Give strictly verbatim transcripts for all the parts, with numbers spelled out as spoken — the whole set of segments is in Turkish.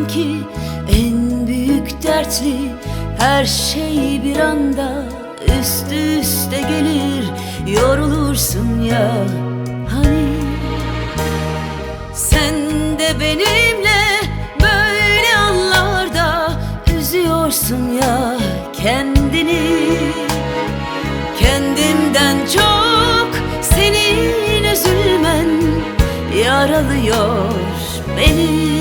ki en büyük dertli her şey bir anda üst üste gelir, yorulursun ya hani. Sen de benimle böyle anlarda üzüyorsun ya kendini. Kendimden çok senin üzülmen yaralıyor beni.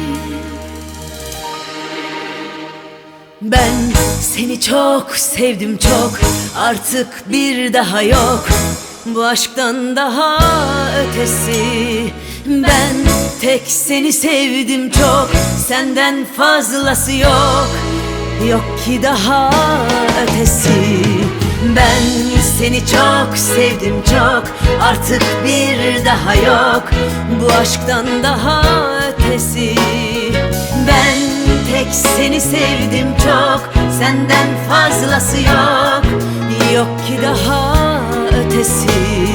Ben seni çok sevdim çok, artık bir daha yok bu aşktan daha ötesi. Ben tek seni sevdim çok, senden fazlası yok, yok ki daha ötesi. Ben seni çok sevdim çok, artık bir daha yok bu aşktan daha ötesi. Ben tek seni sevdim çok, senden fazlası yok, yok ki daha ötesi.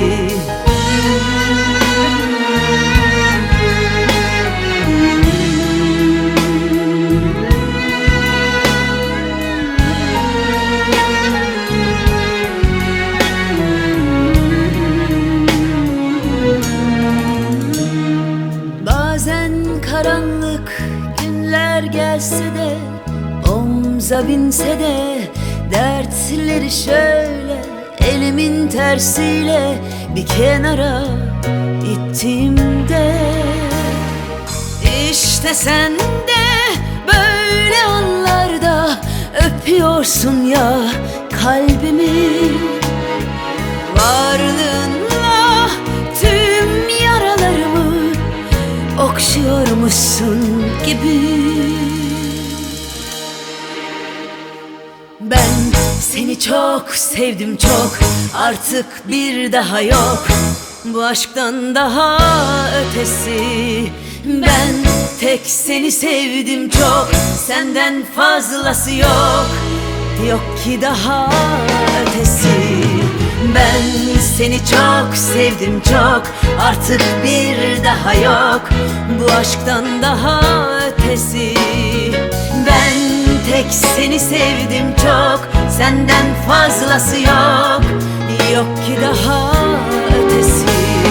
Bazen karanlık günler gelse de, omza binse de dertleri şöyle elimin tersiyle bir kenara ittiğimde, işte sen de böyle anlarda öpüyorsun ya kalbimi. Varlığınla tüm yaralarımı okşuyormuşsun gibi. Ben seni çok sevdim çok, artık bir daha yok bu aşktan daha ötesi. Ben tek seni sevdim çok, senden fazlası yok, yok ki daha ötesi. Ben seni çok sevdim çok, artık bir daha yok bu aşktan daha ötesi. Ben tek seni sevdim çok, senden fazlası yok, yok ki daha ötesi.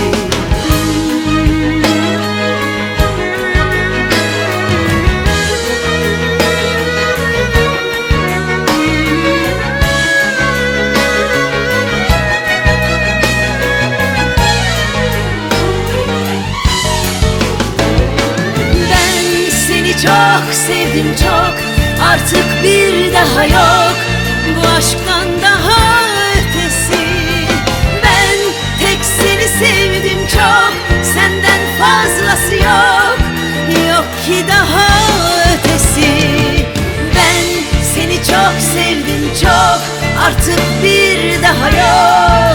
Çok sevdim çok, artık bir daha yok bu aşktan daha ötesi. Ben tek seni sevdim çok, senden fazlası yok, yok ki daha ötesi. Ben seni çok sevdim çok, artık bir daha yok.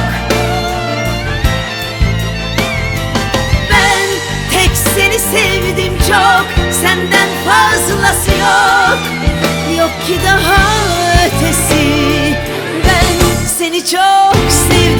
Ben tek seni sevdim çok, senden fazlası yok, yok ki daha ötesi. Ben seni çok sevdim.